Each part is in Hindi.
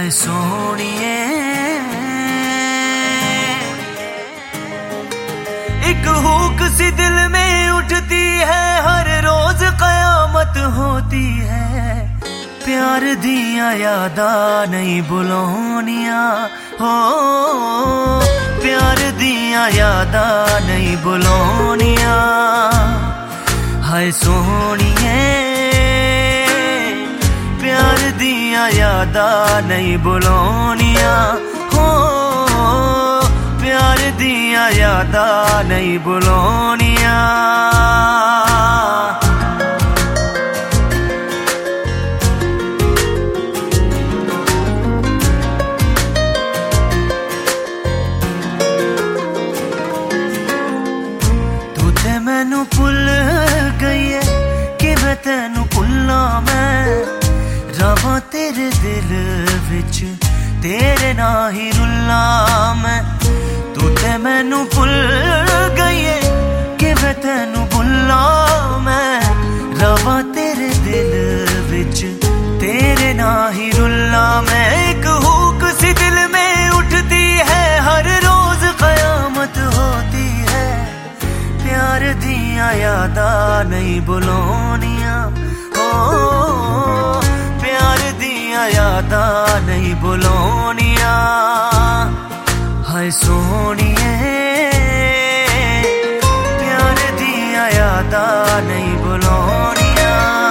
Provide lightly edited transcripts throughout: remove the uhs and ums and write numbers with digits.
हाय सोनिए एक हुक सी दिल में उठती है, हर रोज कयामत होती है। प्यार दिया यादा नहीं बुलानिया हो, प्यार दिया यादा नहीं बुलानिया। हाय सोनिए प्यार दिया यादा नहीं बुलानिया हो, प्यार दिया यादा नहीं बुलानिया। तू ते मैनू भुल गई है कि मैं तेनू भुल्ला, मैं रवा तेरे दिल विच तेरे ना ही रुला मैं। तू ते मैनू भुल गई है कि मैं तेनू भुला, मैं रवा तेरे दिल विच तेरे ना ही रुला मैं। एक हुक सी दिल में उठती है, हर रोज कयामत होती है। प्यार दिया यादा नहीं बुलानिया हो, प्यार दिया यादा नहीं बुलानिया। हाय सोनिए प्यार दिया यादा नहीं बुलानिया।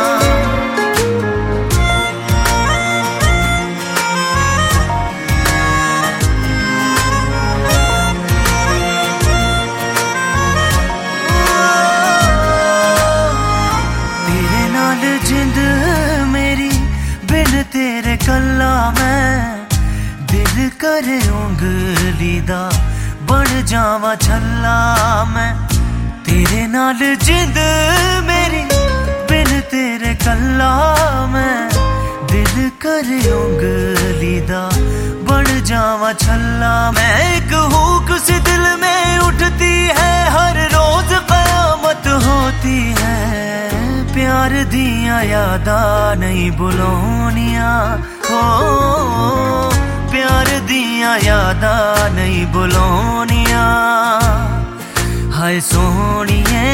तेरे नाल जिंद मेरी बिन तेरे कल्ला मैं, दिल करे उंगली दा बन जावा छल्ला मैं। तेरे नाल जिंद मेरी बिन तेरे कल्ला मैं, दिल करे उंगली दा बन जावा छल्ला मैं। एक हुक सी दिल में उठती है, हर रोज कयामत होती है। प्यार दिया यादा नहीं बुलानिया हो, प्यार दिया यादा नहीं बुलानिया। हाय सोनिए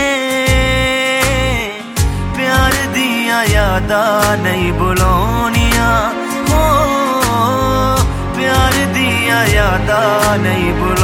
प्यार दिया यादा नहीं बुलानिया हो, प्यार दिया यादा नहीं बुलानिया।